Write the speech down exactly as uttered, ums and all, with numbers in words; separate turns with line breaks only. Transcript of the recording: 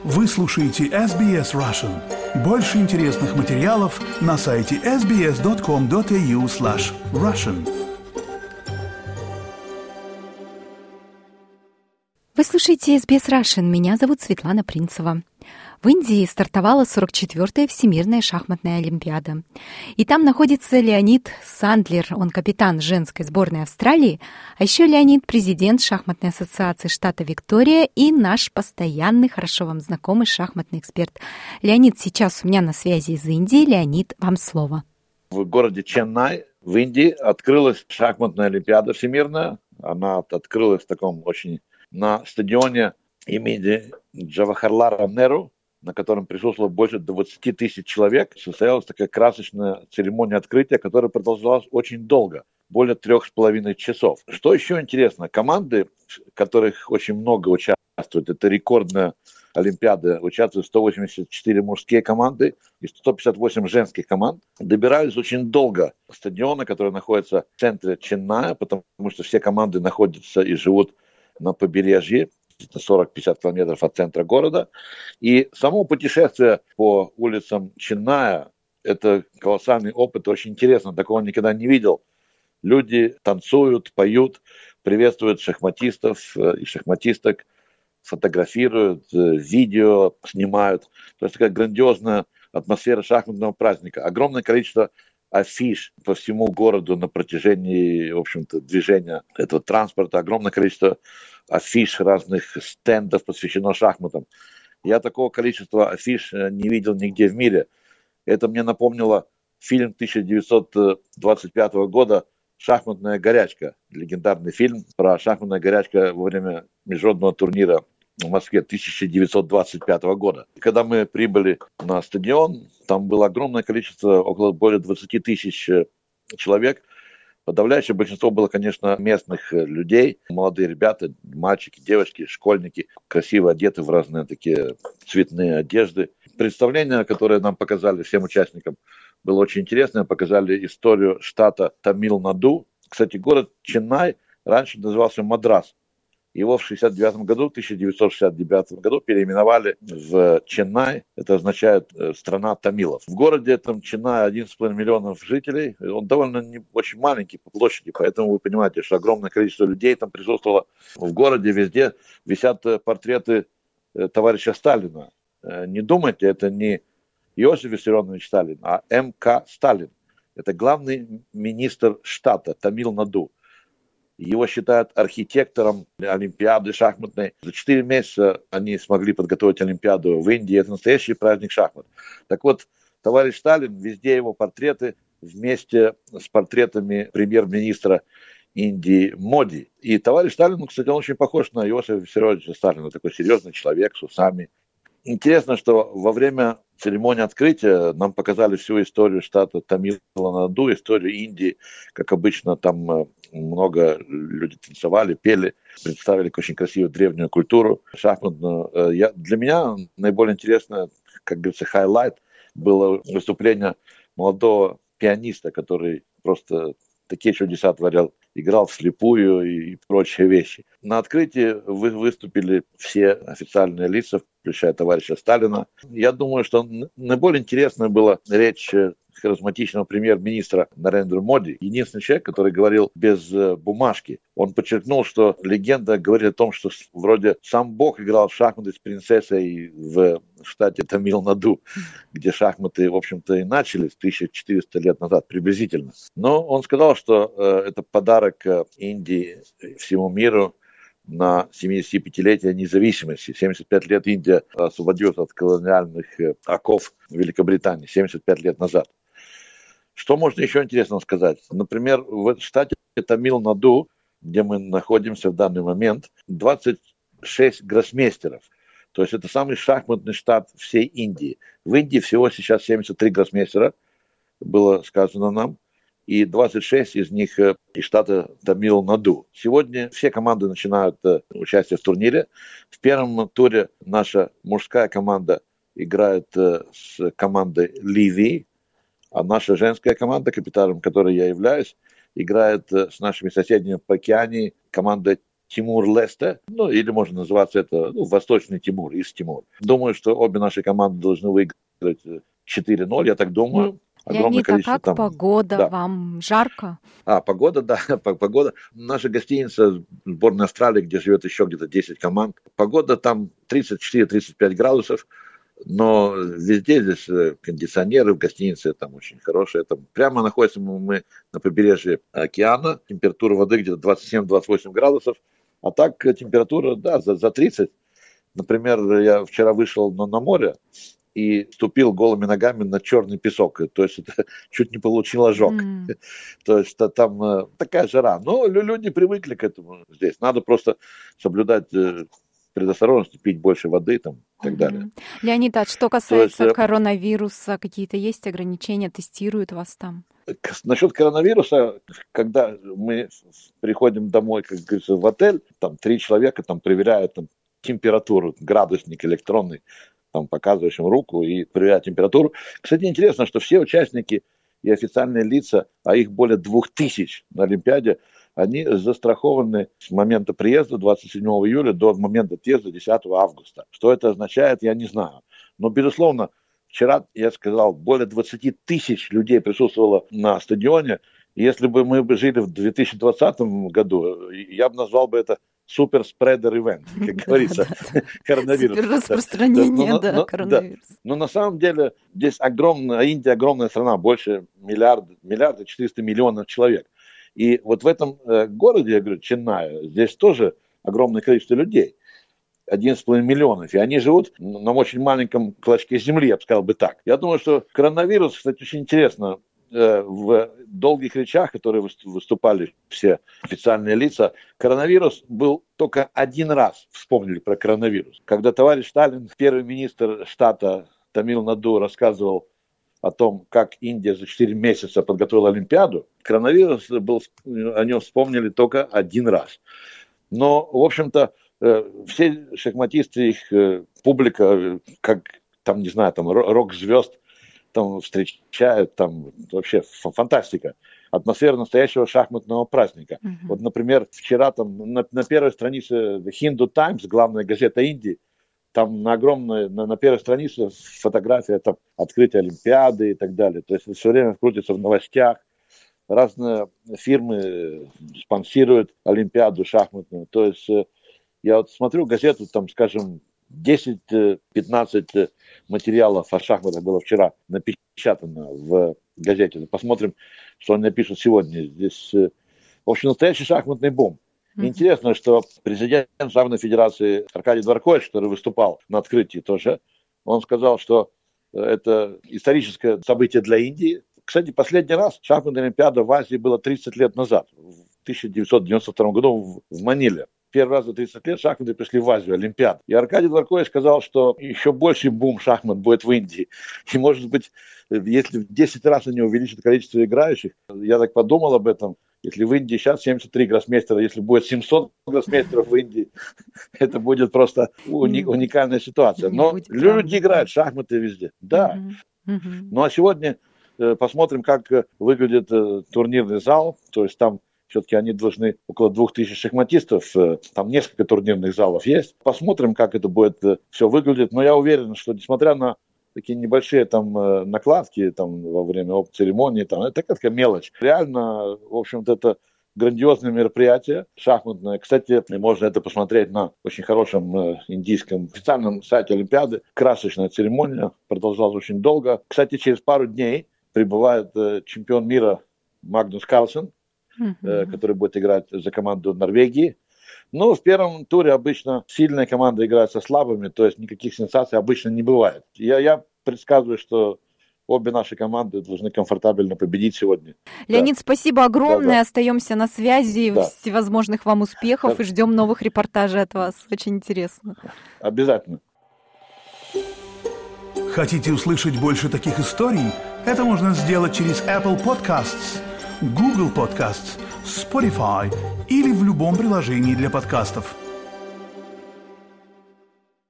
Вы слушаете эс би эс Russian. Больше интересных материалов на сайте эс би эс точка ком точка эй ю слэш Russian.
Вы слушаете эс би эс Russian. Меня зовут Светлана Принцева. В Индии стартовала сорок четвёртая Всемирная шахматная олимпиада. И там находится Леонид Сандлер, он капитан женской сборной Австралии, а еще Леонид — президент шахматной ассоциации штата Виктория и наш постоянный, хорошо вам знакомый шахматный эксперт. Леонид сейчас у меня на связи из Индии. Леонид, вам слово.
В городе Ченнай в Индии открылась шахматная олимпиада всемирная. Она открылась в таком очень на стадионе имени Джавахарлала Неру, на котором присутствовало больше двадцати тысяч человек. Состоялась такая красочная церемония открытия, которая продолжалась очень долго, более трех с половиной часов. Что еще интересно, команды, которых очень много участвуют, это рекордная олимпиада, участвуют сто восемьдесят четыре мужские команды и сто пятьдесят восемь женских команд, добирались очень долго стадиона, который находится в центре Ченная, потому что все команды находятся и живут на побережье, сорок-пятьдесят километров от центра города. И само путешествие по улицам Ченная – это колоссальный опыт, очень интересно, такого никогда не видел. Люди танцуют, поют, приветствуют шахматистов и шахматисток, фотографируют, видео снимают. То есть такая грандиозная атмосфера шахматного праздника. Огромное количество афиш по всему городу на протяжении, в общем-то, движения этого транспорта, огромное количество афиш, разных стендов посвящено шахматам. Я такого количества афиш не видел нигде в мире. Это мне напомнило фильм тысяча девятьсот двадцать пятого года «Шахматная горячка», легендарный фильм про шахматную горячку во время международного турнира в Москве тысяча девятьсот двадцать пятого года. Когда мы прибыли на стадион, там было огромное количество, около более двадцати тысяч человек. Подавляющее большинство было, конечно, местных людей, молодые ребята, мальчики, девочки, школьники, красиво одеты в разные такие цветные одежды. Представление, которое нам показали всем участникам, было очень интересное. Показали историю штата Тамил-Наду. Кстати, город Ченнай раньше назывался Мадрас. Его в шестьдесят девятом году, тысяча девятьсот шестьдесят девятом году переименовали в Ченнай. Это означает страна тамилов. В городе этом Ченнай одиннадцать с половиной миллионов жителей. Он довольно не, очень маленький по площади, поэтому вы понимаете, что огромное количество людей там присутствовало. В городе везде висят портреты товарища Сталина. Не думайте, это не Иосиф Виссарионович Сталин, а эм ка Сталин. Это главный министр штата Тамил-Наду. Его считают архитектором олимпиады шахматной. За четыре месяца они смогли подготовить олимпиаду в Индии. Это настоящий праздник шахмат. Так вот, товарищ Сталин, везде его портреты вместе с портретами премьер-министра Индии Моди. И товарищ Сталин, кстати, он очень похож на Иосифа Виссарионовича Сталина. Такой серьезный человек с усами. Интересно, что во время церемонии открытия нам показали всю историю штата Тамил-Наду, историю Индии. Как обычно, там много людей танцевали, пели, представили очень красивую древнюю культуру шахматную. Я, для меня наиболее интересно, как говорится, хайлайт было выступление молодого пианиста, который просто такие чудеса творил, играл вслепую и прочие вещи. На открытии вы, выступили все официальные лица, включая товарища Сталина. Я думаю, что наиболее интересная была речь харизматичного премьер-министра Нарендра Моди. Единственный человек, который говорил без бумажки. Он подчеркнул, что легенда говорит о том, что вроде сам Бог играл в шахматы с принцессой в штате Тамил-Наду, где шахматы, в общем-то, и начались тысяча четыреста лет назад приблизительно. Но он сказал, что э, это подарок Индии всему миру на семидесятипятилетие независимости. семьдесят пять лет Индия освободилась от колониальных оков Великобритании, семьдесят пять лет назад. Что можно еще интересного сказать? Например, в штате Тамил-Наду, где мы находимся в данный момент, двадцать шесть гроссмейстеров. То есть это самый шахматный штат всей Индии. В Индии всего сейчас семьдесят три гроссмейстера, было сказано нам, и двадцать шесть из них из штата Тамил-Наду. Сегодня все команды начинают участие в турнире. В первом туре наша мужская команда играет с командой Ливии, а наша женская команда, капитаном которой я являюсь, играет с нашими соседями по океане командой Тимур-Лесте, ну, или можно называться это ну, Восточный Тимур, Ист-Тимур. Думаю, что обе наши команды должны выиграть четыре ноль, я так думаю.
Леонид, а как там... погода? Да. Вам жарко?
А, погода, да, погода. Наша гостиница, сборная Австралии, где живет еще где-то десять команд. Погода там тридцать четыре - тридцать пять градусов, но везде здесь кондиционеры в гостинице там очень хорошие. Там прямо находимся мы на побережье океана, температура воды где-то двадцать семь - двадцать восемь градусов, а так температура, да, за, за тридцать. Например, я вчера вышел на, на море и ступил голыми ногами на черный песок. То есть это чуть не получил ожог. Mm. То есть там э, такая жара. Но люди привыкли к этому здесь. Надо просто соблюдать э, предосторожность, пить больше воды там, и так mm-hmm. далее.
Леонид, а что касается есть, коронавируса, какие-то есть ограничения? Тестируют вас там?
Насчет коронавируса, когда мы приходим домой, как говорится, в отель, там три человека там проверяют там, температуру, градусник электронный, там, показываешь им руку и проверяют температуру. Кстати, интересно, что все участники и официальные лица, а их более двух тысяч на Олимпиаде, они застрахованы с момента приезда двадцать седьмого июля до момента отъезда десятого августа. Что это означает, я не знаю. Но, безусловно, вчера, я сказал, более двадцать тысяч людей присутствовало на стадионе. Если бы мы жили в две тысячи двадцатом году, я бы назвал бы это супер-спредер-ивент, как говорится, коронавирус.
Супер-распространение, да, коронавирус.
Но на самом деле здесь огромная, Индия огромная страна, больше миллиарда, миллиарда четыреста миллионов человек. И вот в этом городе, я говорю, Ченнай, здесь тоже огромное количество людей. одиннадцать с половиной миллионов, и они живут на очень маленьком клочке земли, я бы сказал бы так. Я думаю, что коронавирус, кстати, очень интересно, в долгих речах, которые выступали все официальные лица, коронавирус был только один раз, вспомнили про коронавирус. Когда товарищ Сталин, первый министр штата Тамил-Наду, рассказывал о том, как Индия за четыре месяца подготовила Олимпиаду, коронавирус был, о нем вспомнили только один раз. Но, в общем-то, все шахматисты, их публика, как, там, не знаю, там, рок-звезд, там встречают, там вообще фантастика. Атмосфера настоящего шахматного праздника. Uh-huh. Вот, например, вчера там на, на первой странице The Hindu Times, главная газета Индии, там на огромной, на, на первой странице фотография там, открытия Олимпиады и так далее. То есть все время крутится в новостях. Разные фирмы спонсируют Олимпиаду шахматную. То есть я вот смотрю газету, там, скажем, десять-пятнадцать материалов о шахматах было вчера напечатано в газете. Посмотрим, что они напишут сегодня. Здесь, в общем, настоящий шахматный бум. Mm-hmm. Интересно, что президент Шахматной федерации Аркадий Дворкович, который выступал на открытии тоже, он сказал, что это историческое событие для Индии. Кстати, последний раз шахматная олимпиада в Азии была тридцать лет назад, в тысяча девятьсот девяносто втором году в Маниле. Первый раз за тридцать лет шахматы пришли в Азию, Олимпиаду. И Аркадий Дворкович сказал, что еще больший бум шахмат будет в Индии. И, может быть, если в десять раз они увеличат количество играющих, я так подумал об этом, если в Индии сейчас семьдесят три гроссмейстера, если будет семьсот гроссмейстеров в Индии, это будет просто уни- уникальная ситуация. Но люди играют в шахматы везде. Да. Ну а сегодня посмотрим, как выглядит турнирный зал. То есть там все-таки они должны около двух тысяч шахматистов, там несколько турнирных залов есть. Посмотрим, как это будет все выглядеть. Но я уверен, что несмотря на такие небольшие там накладки там, во время церемонии, там, это такая мелочь. Реально, в общем-то, это грандиозное мероприятие шахматное. Кстати, можно это посмотреть на очень хорошем индийском официальном сайте Олимпиады. Красочная церемония, продолжалась очень долго. Кстати, через пару дней прибывает чемпион мира Магнус Карлсен, Uh-huh. который будет играть за команду Норвегии. Но в первом туре обычно сильная команда играет со слабыми, то есть никаких сенсаций обычно не бывает. Я, я предсказываю, что обе наши команды должны комфортабельно победить сегодня.
Леонид, да. Спасибо огромное. Да, да. Остаемся на связи. Да. Всевозможных вам успехов да. и ждем новых репортажей от вас. Очень интересно.
Обязательно.
Хотите услышать больше таких историй? Это можно сделать через Apple Podcasts, Google Podcasts, Spotify или в любом приложении для подкастов.